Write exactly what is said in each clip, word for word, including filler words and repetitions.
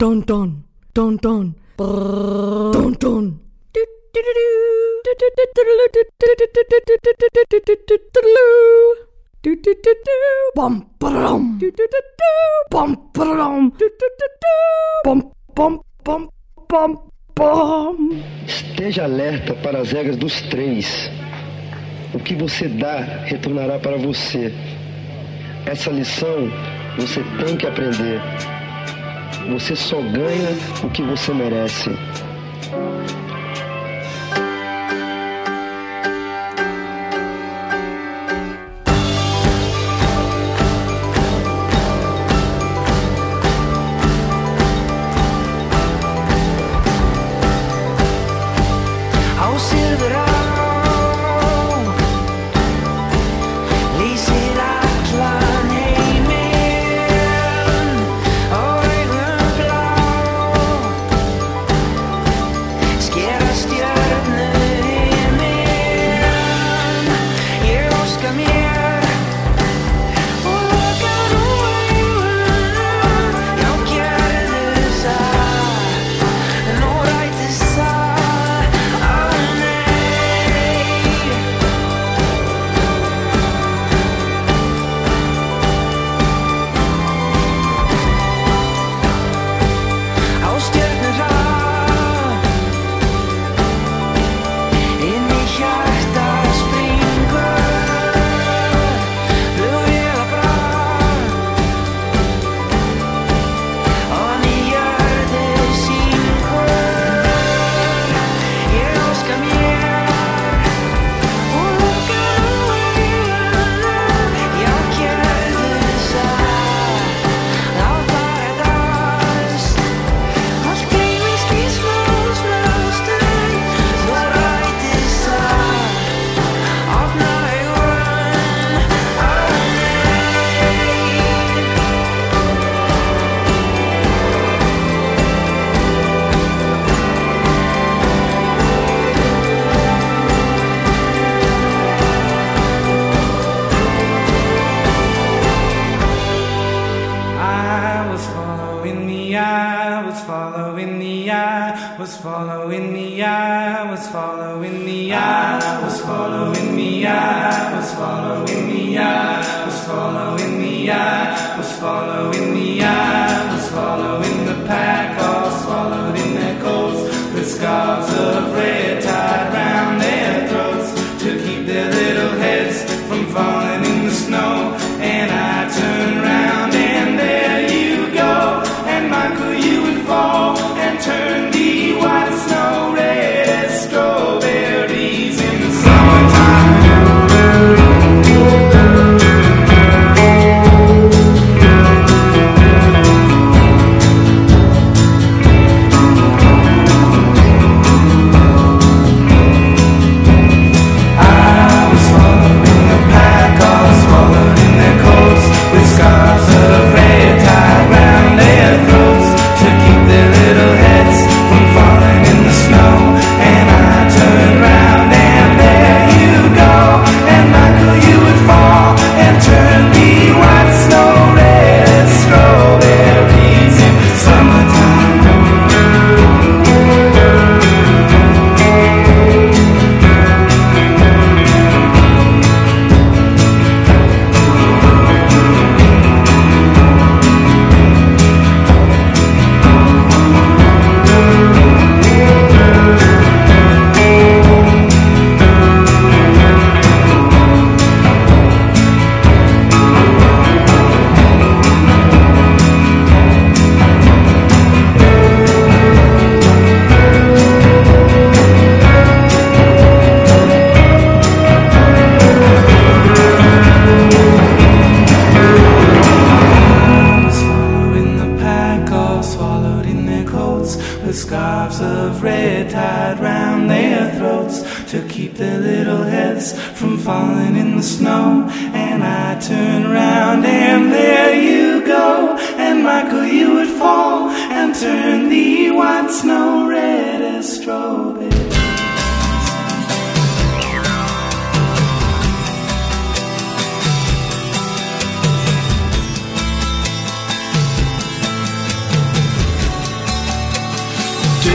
Dun dun dun dun brrr, dun dun. Bum ba-dum. Bum ba-dum. Bum bum bum bum bum. Esteja alerta para as regras dos três. O que você dá retornará para você. Essa lição você tem que aprender. Você só ganha o que você merece.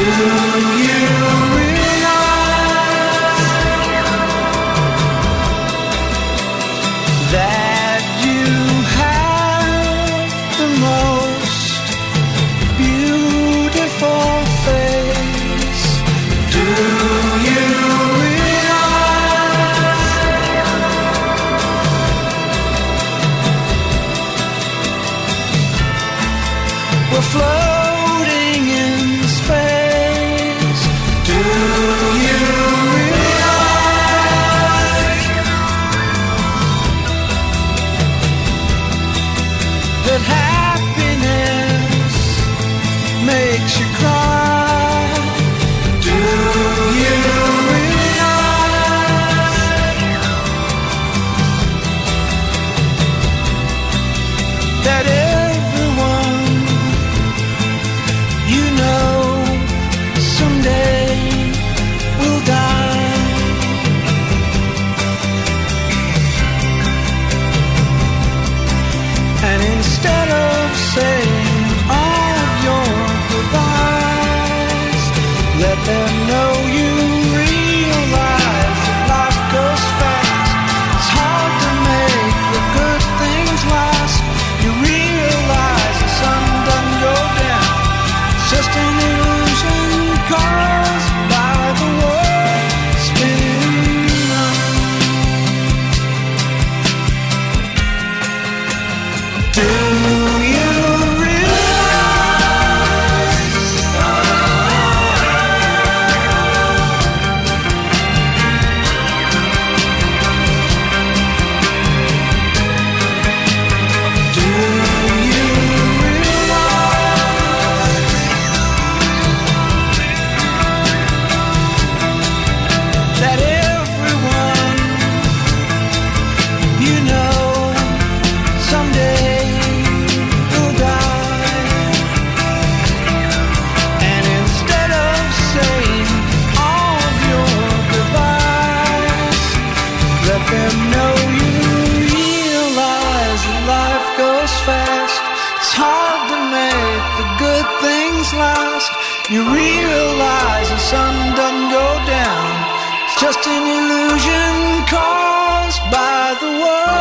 You realize the sun doesn't go down. It's just an illusion caused by the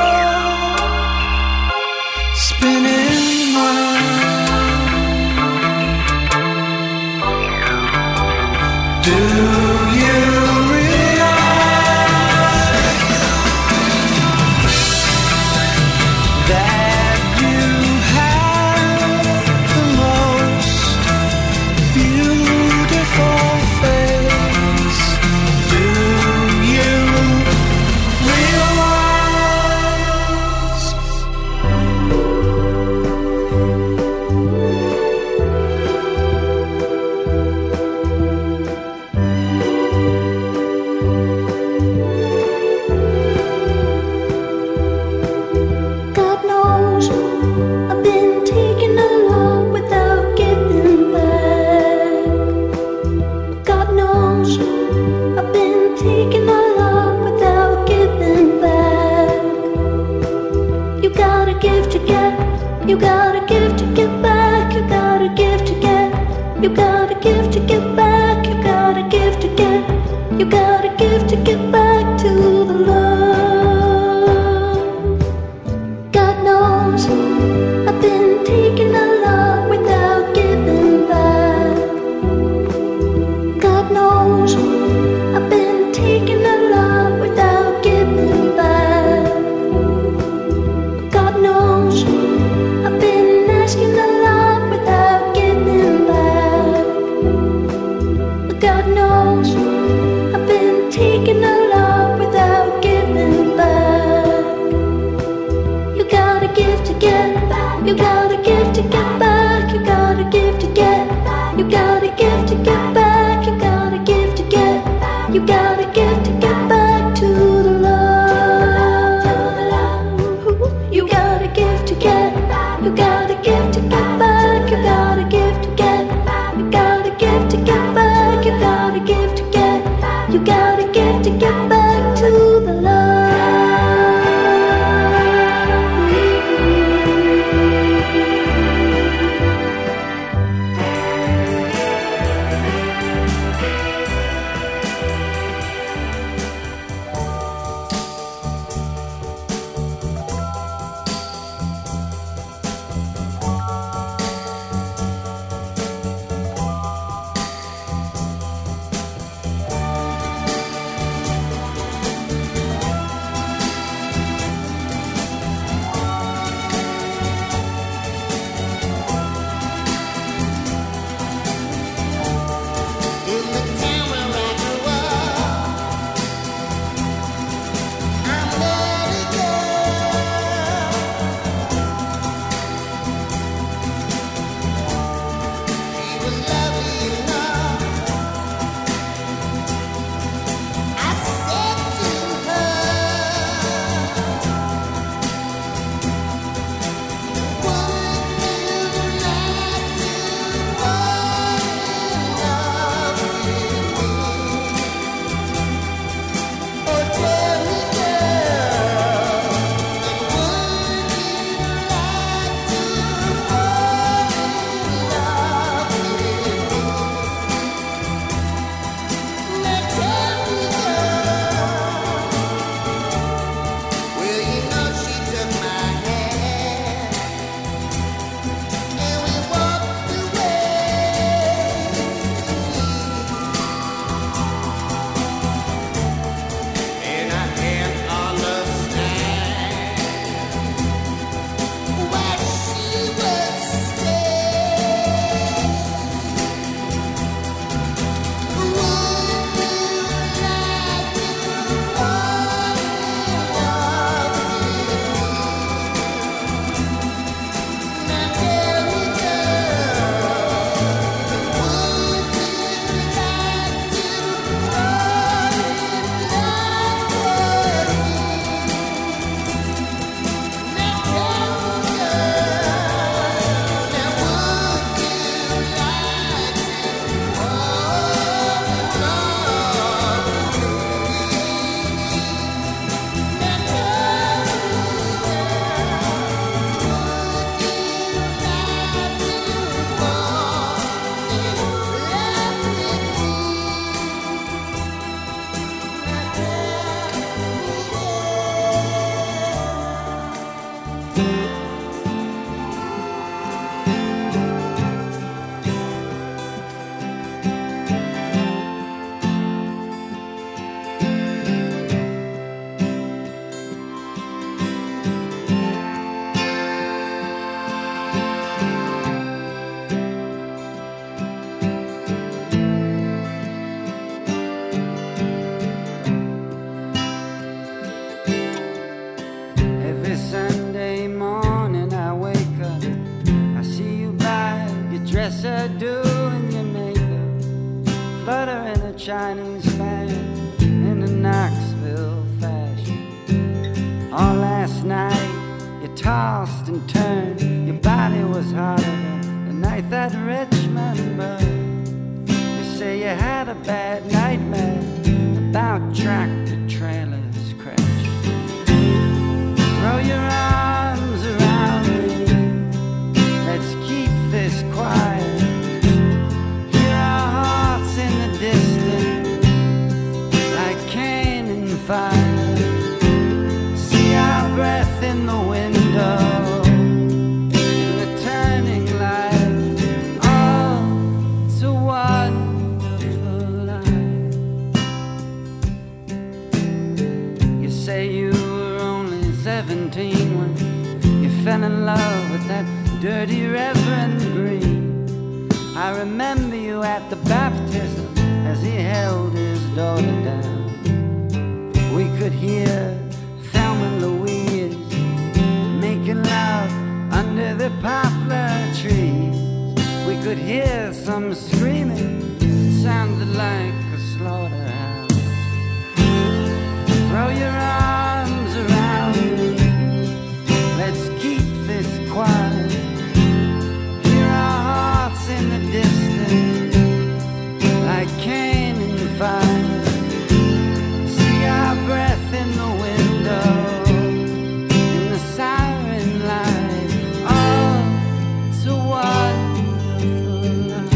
world spinning round. Do you realize that you have the most beautiful face? Do you God knows I've been taking a lot without giving back. God knows I've been taking a lot without giving back. You gotta give to get, you gotta give to get back. You gotta give to get, you gotta give to get back. You gotta give to get, you gotta give to get back to the love. God knows I've been taking a lot without giving back. God knows I've been taking a lot without giving back. God knows I've been asking a lot without giving back. God knows I've been taking Yes, I do in your makeup, fluttering a Chinese fan in a Knoxville fashion. All last night you tossed and turned, your body was hotter than the night that Richmond burned. You say you had a bad nightmare about tractor trailers crash. Throw your arms around me, let's keep this quiet. Hear our hearts in the distance like cannon fire. See our breath in the window, in the turning light. Oh, it's a wonderful life. You say you were only seventeen when you fell in love with that dirty Reverend Green. I remember you at the baptism as he held his daughter down. We could hear Thelma and Louise making love under the poplar trees. We could hear some screaming, sounded like a slaughterhouse. Throw your arms around me, let's keep this quiet. Hear our hearts in the distance like cannon fire. See our breath in the window, in the siren light. Oh, it's a wonderful life.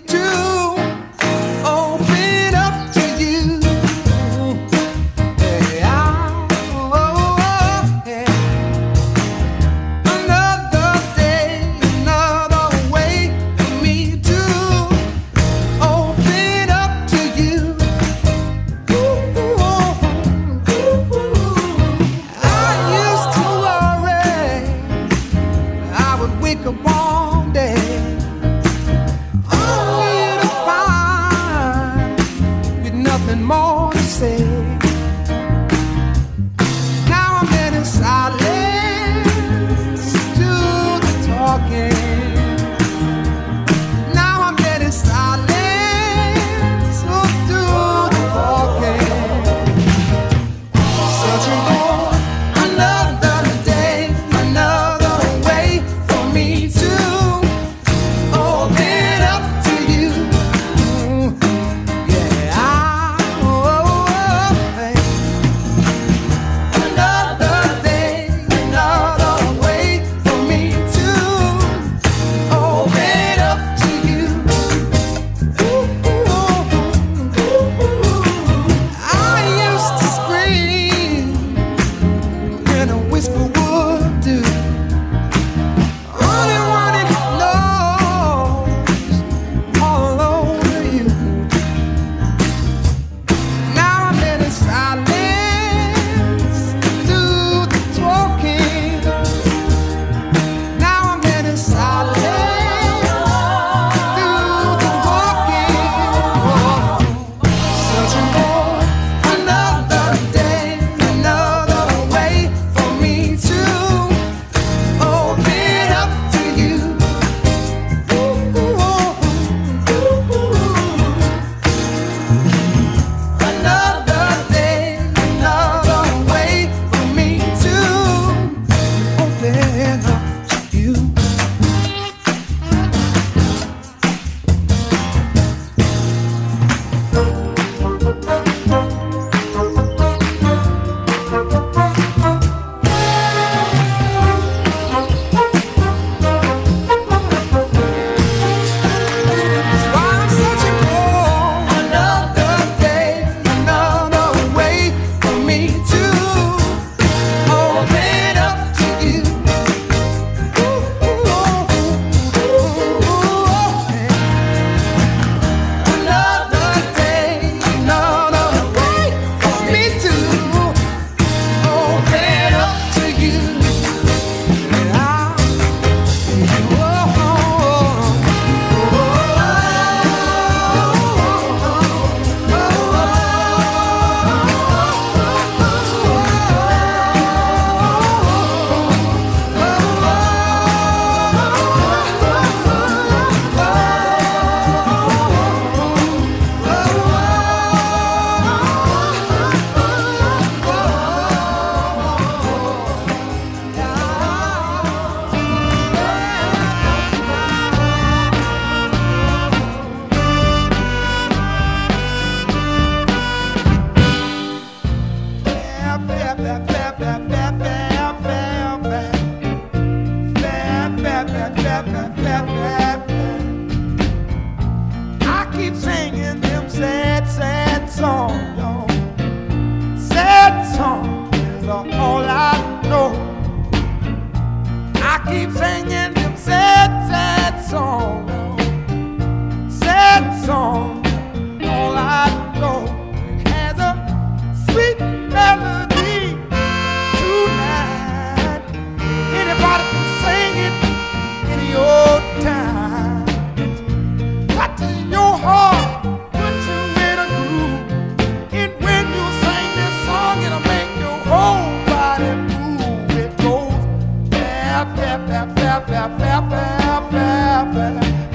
Fair, fair, fair, fair, fair, fair, fair, fair.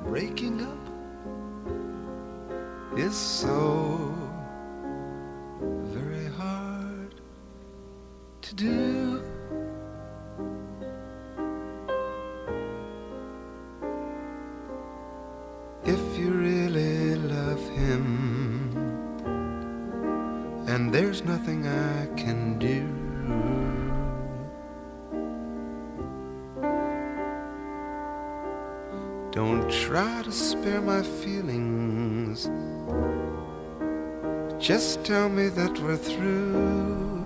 breaking up is so very hard to do. If you really love him, and there's nothing I can do, don't try to spare my feelings. Just tell me that we're through.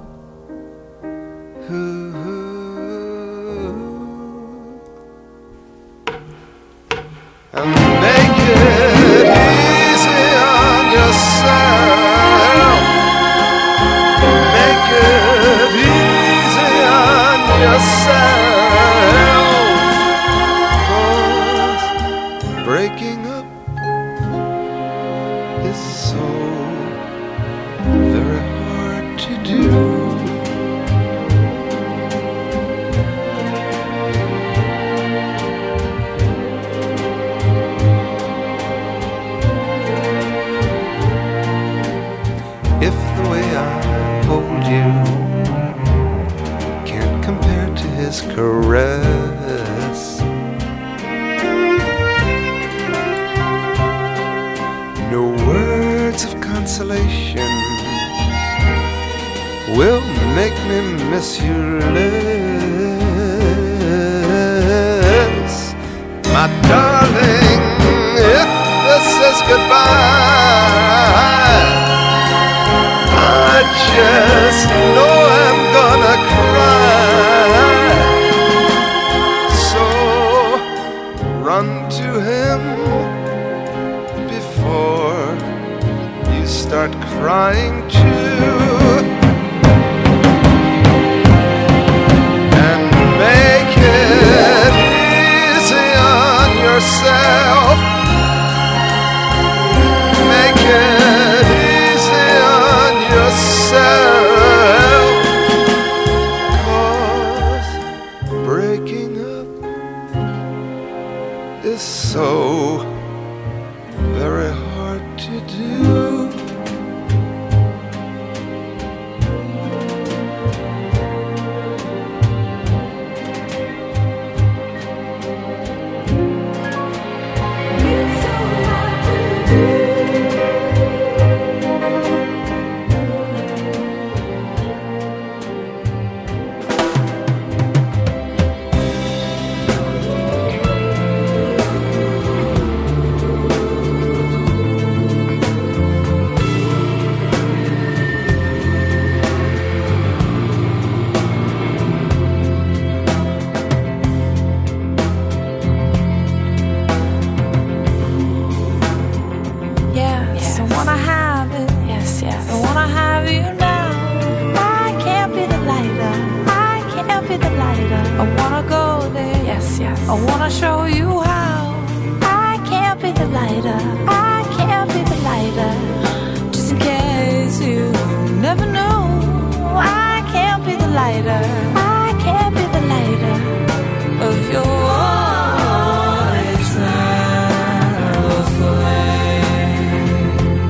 And make it easy on yourself. Make it easy on yourself. 'Cause breaking up is so very hard to do. If the way I hold you can't compare to his caress, no words of consolation will make me miss you less. My darling, if this is goodbye, I just know I'm gonna cry. So run to him before you start crying too. And make it easy on yourself. Make it easy on yourself. 'Cause breaking up is so very hard to do. I wanna show you how I can't be the lighter, I can't be the lighter. Just in case you never knew, I can't be the lighter, I can't be the lighter of your eternal flame.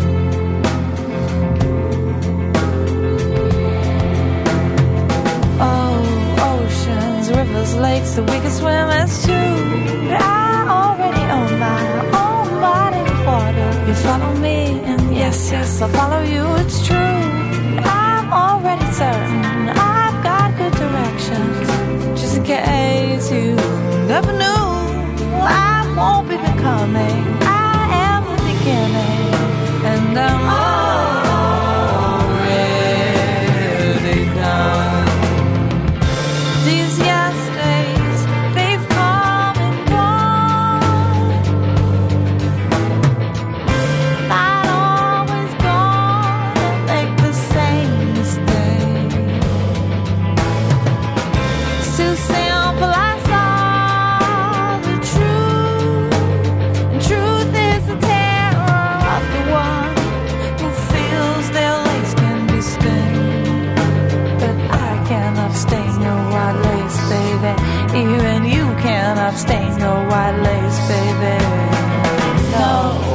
Oh, oceans, rivers, lakes, the we can swim as two. I already own my own body of water. You follow me, and yes, yes, I'll follow you, it's true. I'm already certain I've got good directions. Just in case you never knew, I won't be becoming, I am the beginning. And I'm already done. These yesterdays, they've come and gone. Not always gonna make the same mistake. It's too simple, I saw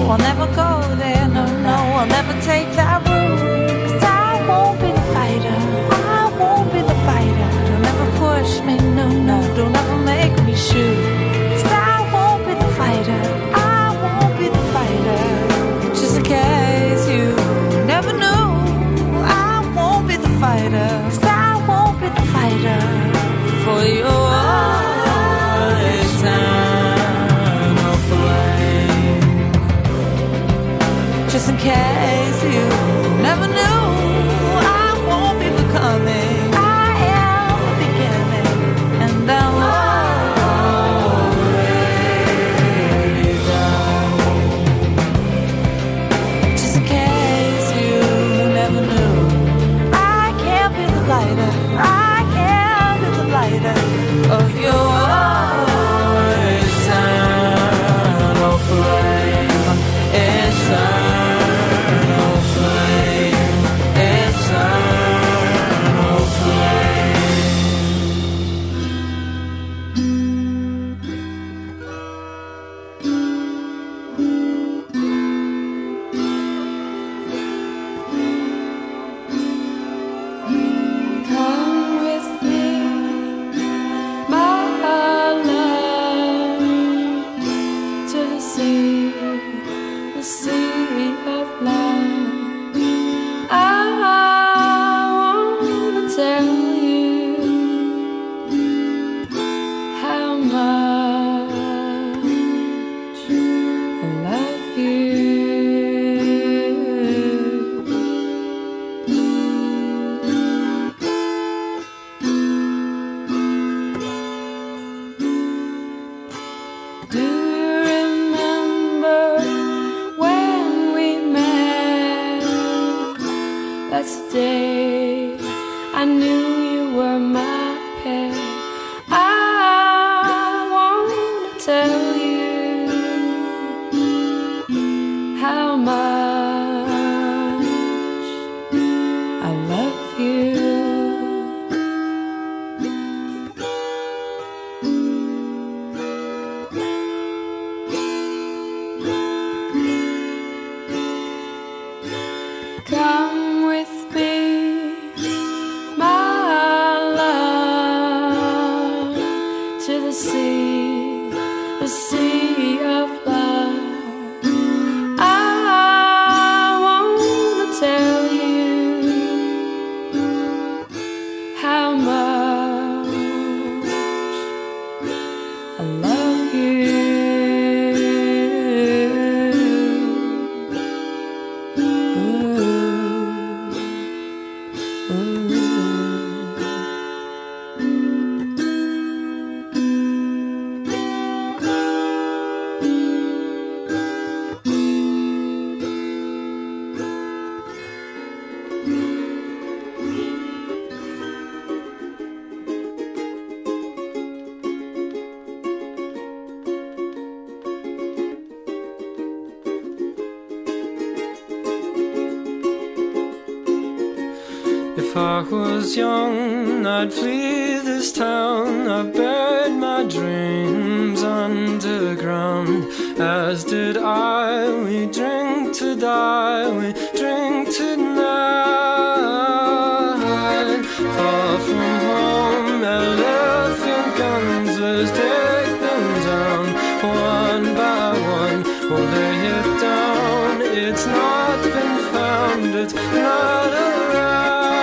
I'll never go there, no, no, I'll never take that route. 'Cause I won't be the fighter, I won't be the fighter. Don't ever push me, no, no, don't ever make me shoot. 'Cause I won't be the fighter, I won't be the fighter. Just in case you never knew, I won't be the fighter. 'Cause I won't be the fighter for your eternal flame. Just in case you never knew, I won't be becoming. I am the beginning, and I'm already gone. Just in case you never knew, I can't be the lighter. I can't be the lighter of your eternal flame. Eternal flame. Eternal flame. Come with me, my love, to the sea, the sea of love. I wanna tell you how much I love you. Do you remember when we met? That's the day I knew you were my pet. I wanna tell you how much I love you. Come with me, my love, to the sea, the sea of love. I wanna tell you how much I love you. If I was young, I'd flee this town. I buried my dreams underground. As did I, we drink to die, we drink tonight. Far from home, elephant guns, let's take them down. One by one, we'll lay it down. It's not been found, it's not around.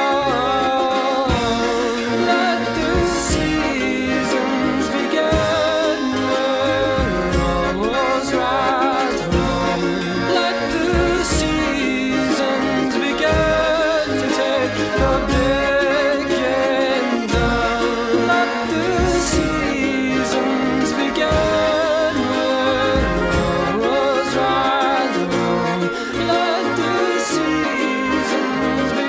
Let the seasons begin when all was right wrong. Let the seasons begin to take the beginning down. Let the seasons begin when all was right wrong. Let the seasons begin.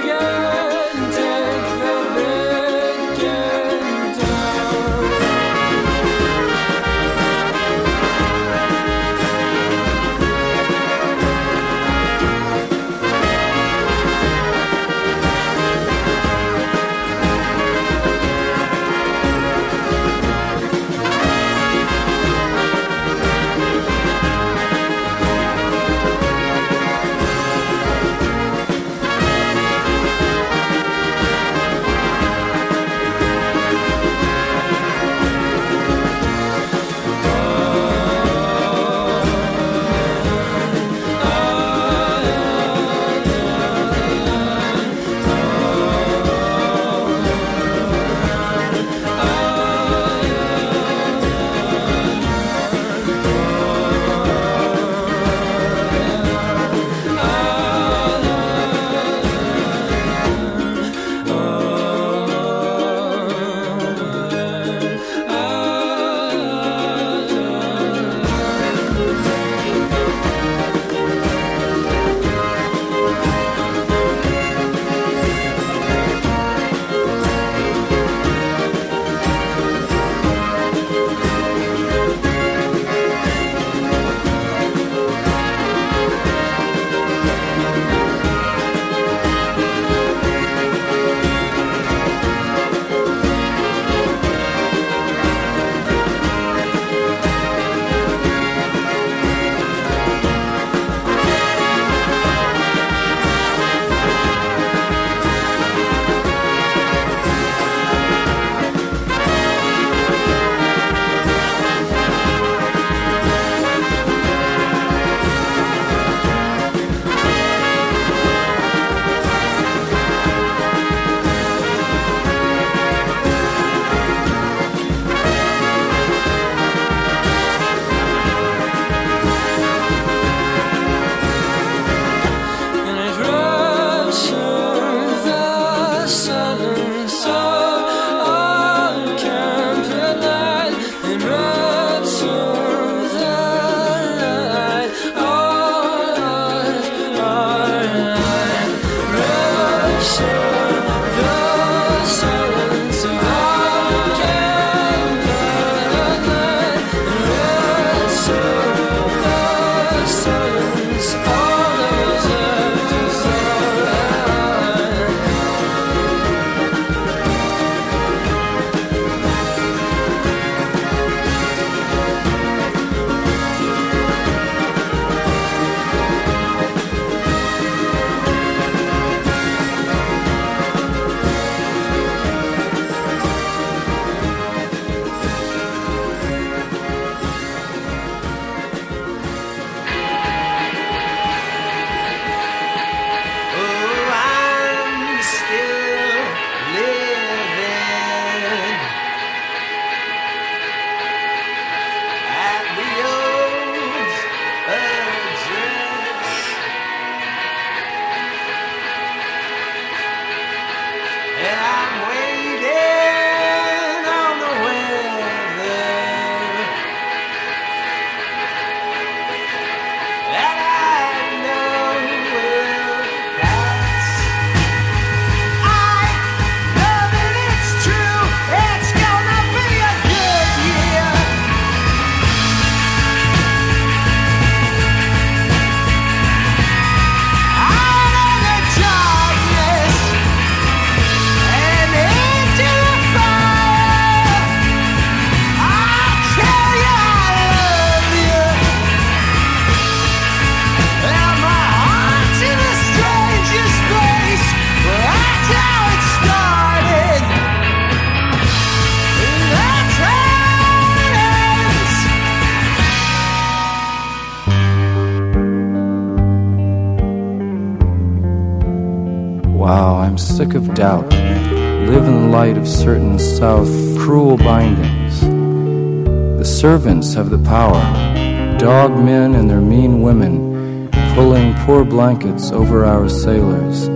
I'm sick of doubt. Live in the light of certain South cruel bindings. The servants have the power, dog men and their mean women, pulling poor blankets over our sailors.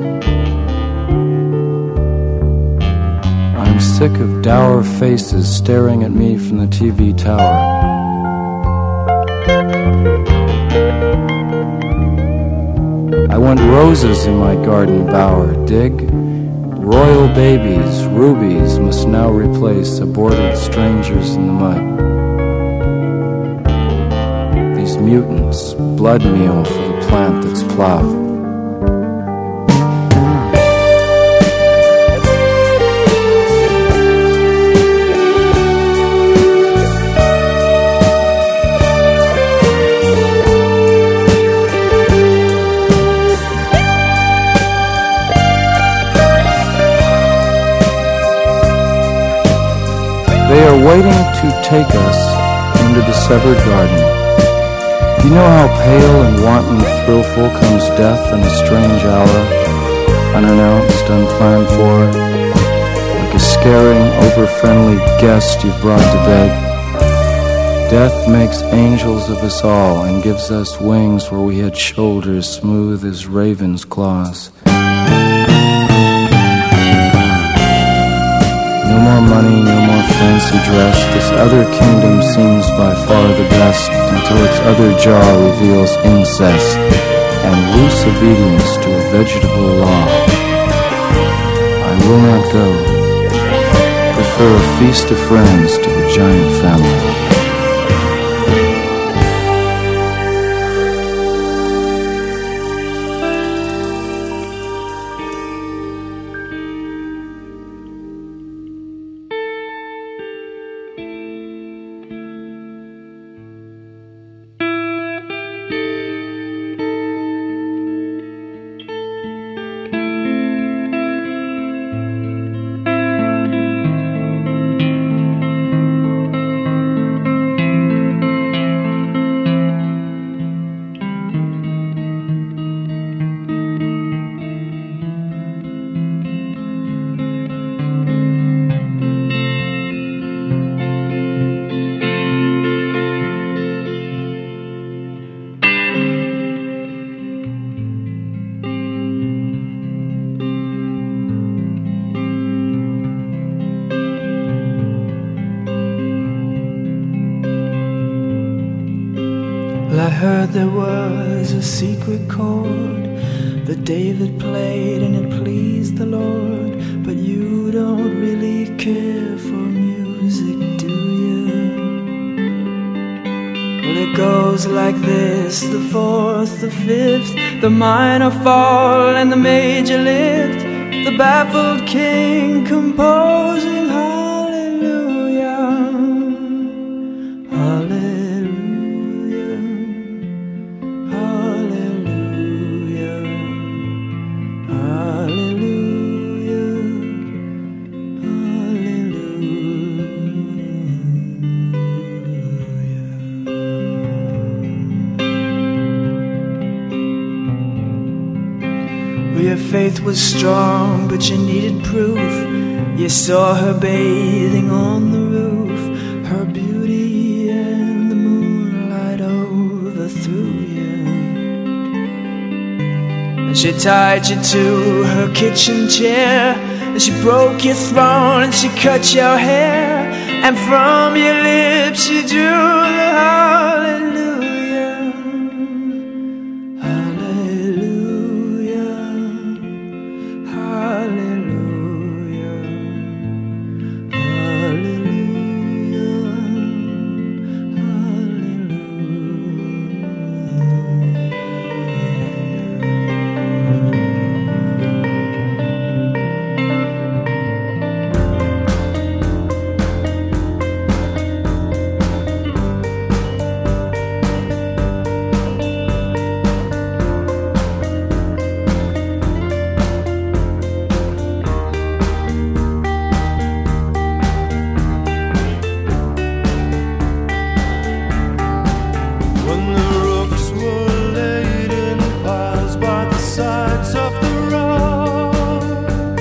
I'm sick of dour faces staring at me from the T V tower. I want roses in my garden bower, dig? Royal babies, rubies must now replace aborted strangers in the mud. These mutants, blood meal for the plant that's plowed. They are waiting to take us into the severed garden. Do you know how pale and wanton thrillful comes death in a strange hour, unannounced, unplanned for, like a scaring, over-friendly guest you've brought to bed? Death makes angels of us all and gives us wings where we had shoulders smooth as ravens' claws. No more money, no more fancy dress. This other kingdom seems by far the best, until its other jaw reveals incest and loose obedience to a vegetable law. I will not go. Prefer a feast of friends to a giant family. I heard there was a secret chord that David played and it pleased the Lord. But you don't really care for music, do you? Well, it goes like this: the fourth, the fifth, the minor fall and the major lift, the baffled king composing hallelujah, hallelujah. Your faith was strong, but you needed proof. You saw her bathing on the roof, her beauty and the moonlight overthrew you. And she tied you to her kitchen chair, and she broke your throne, and she cut your hair, and from your lips she drew the hallelujah. Sides of the road,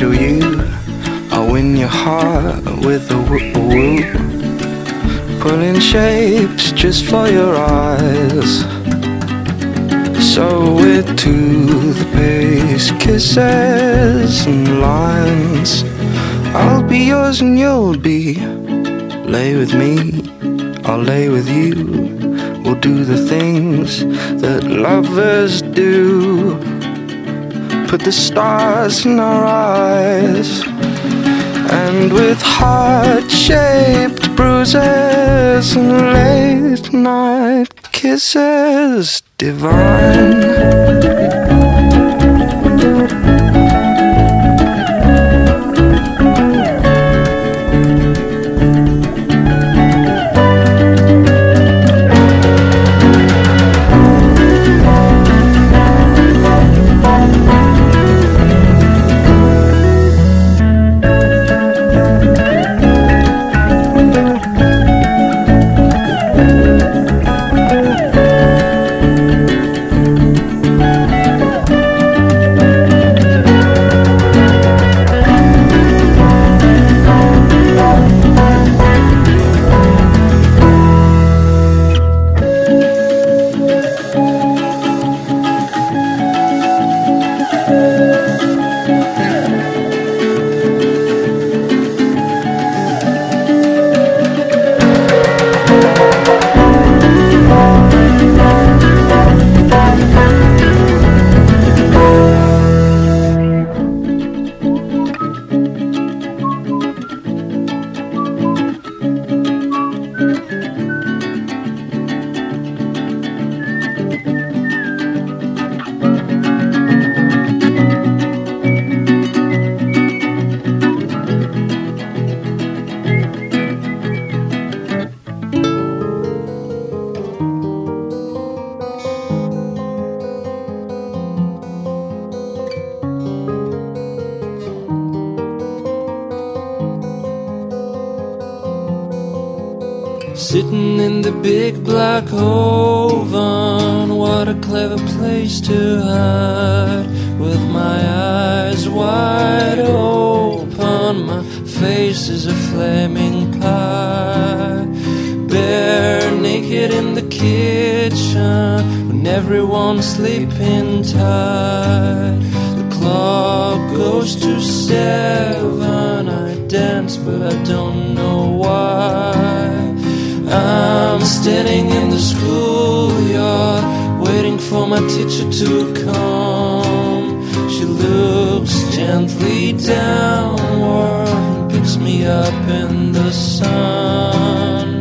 will you? I'll win your heart with a whoop-a-whoop, pulling shapes just for your eyes. So we're to the pace, kisses and lines. I'll be yours and you'll be. Lay with me, I'll lay with you. We'll do the things that lovers do. Put the stars in our eyes, and with heart-shaped bruises and late night kisses divine. Sitting in the big black oven, what a clever place to hide. With my eyes wide open, my face is a flaming pie. Bare naked in the kitchen, when everyone's sleeping tight. The clock goes to seven, I dance but I don't know why. I'm standing in the schoolyard, waiting for my teacher to come. She looks gently downward and picks me up in the sun.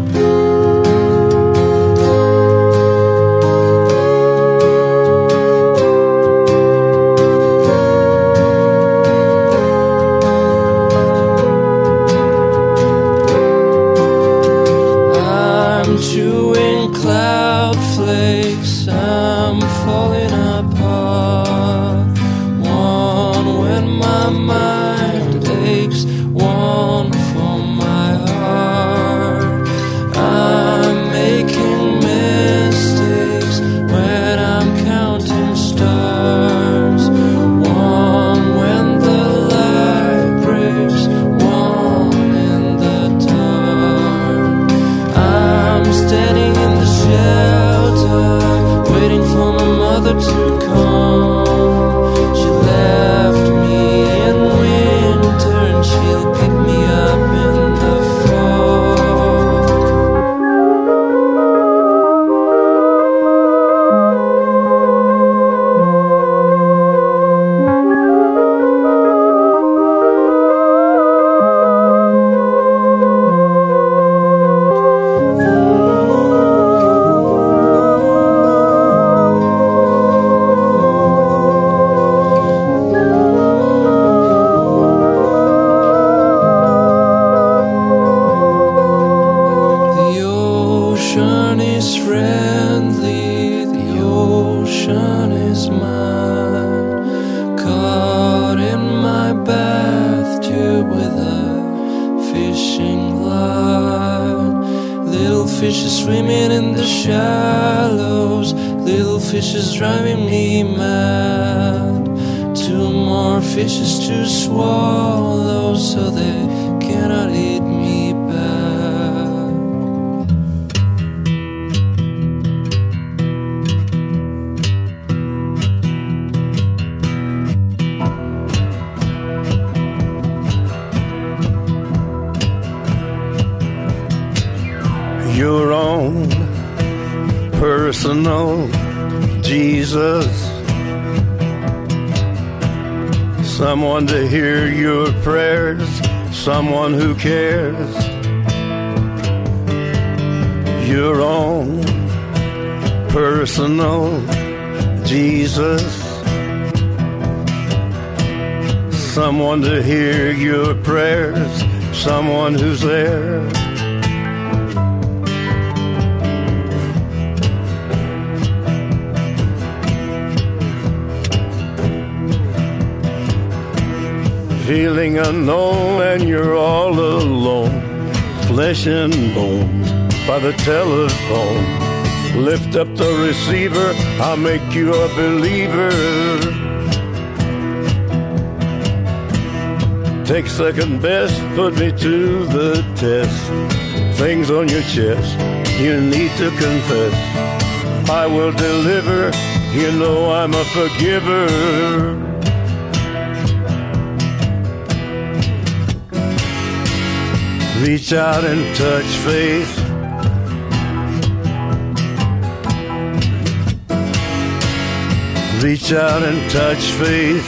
Chewing cloud flakes, I'm falling apart. One when my mind aches, one for my heart. I'm making mistakes when I'm counting stars. One when the light breaks, one in the dark. I'm standing in the shelter, waiting for my mother to come. She left me in winter and she'll pick me up in the fall. Friendly, the ocean is mine. Caught in my bathtub with a fishing line. Little fishes swimming in the shallows, little fishes driving me mad. Too little more fishes to swallow, so they cannot eat me back. Your own personal Jesus, someone to hear your prayers, someone who cares. Your own personal Jesus, someone to hear your prayers, someone who's there. Feeling unknown and you're all alone, flesh and bone by the telephone. Lift up the receiver, I'll make you a believer. Take second best, put me to the test. Things on your chest, you need to confess. I will deliver, you know I'm a forgiver. Reach out and touch faith. Reach out and touch faith.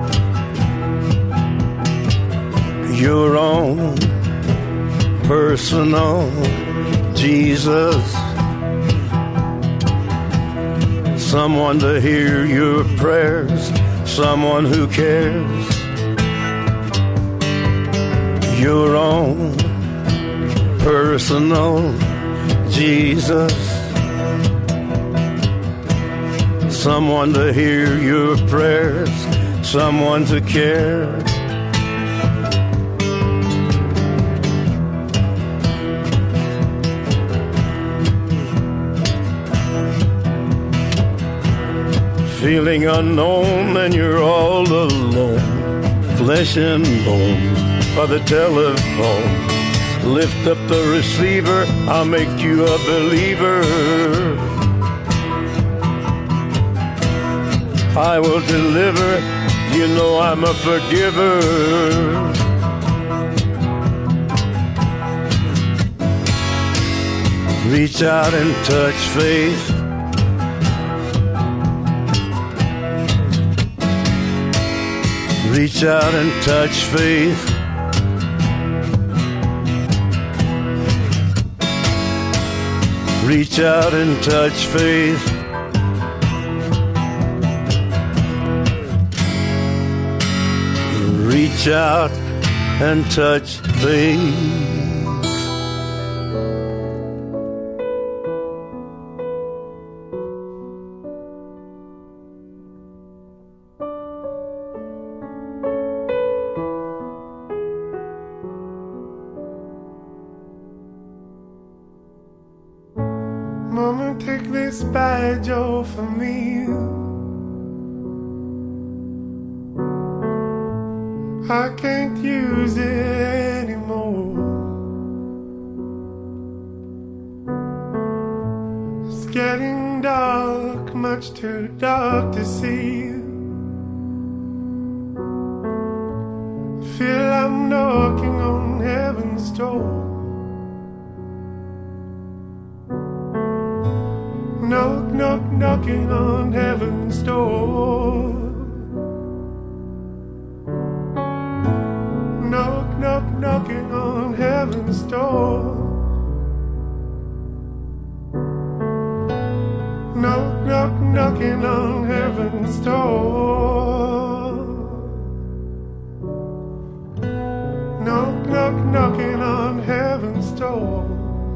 Your own personal Jesus, someone to hear your prayers, someone who cares. Your own personal Jesus, someone to hear your prayers, someone to care. Feeling unknown and you're all alone, flesh and bone by the telephone. Lift up the receiver, I'll make you a believer. I will deliver, you know I'm a forgiver. Reach out and touch faith. Reach out and touch faith. Reach out and touch faith. Reach out and touch faith. Mama, take this badge off of me. I can't use it anymore. It's getting dark, much too dark to see. Feel I'm knocking on heaven's door. Knock, knock, knocking on heaven's door. Knock, knock, knocking on heaven's door. Knock, knock, knocking on heaven's door. Knock, knock, knocking on heaven's door.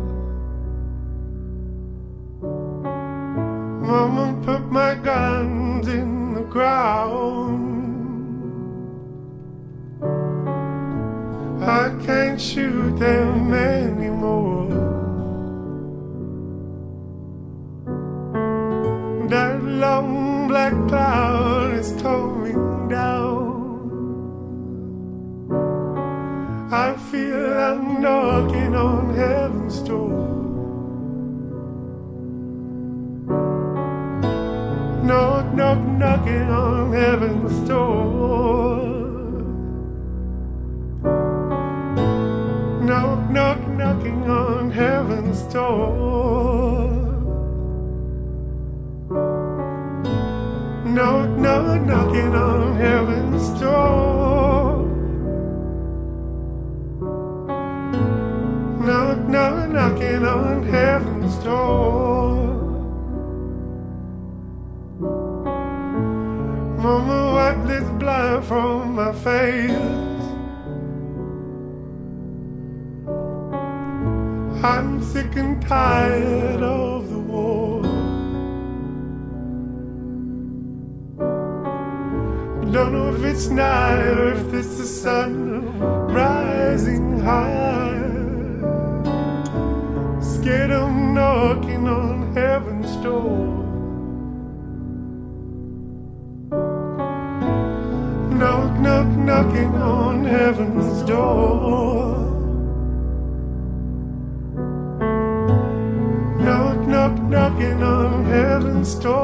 Mama, put my guns in the ground. I can't shoot them anymore. That long black cloud is coming down. I feel I'm knocking on heaven's door. Knock, knock, knocking on heaven's door. Knock, knock, knocking on heaven's door. Knock, knock, knocking on heaven's door. Knock, knock, knocking on heaven's door. Mama, wipe this blood from my face. I'm sick and tired of the war. Don't know if it's night or if it's the sun rising high. Scared of knocking on heaven's door. Knock, knock, knocking on heaven's door. Knock, knock, knocking on heaven's door.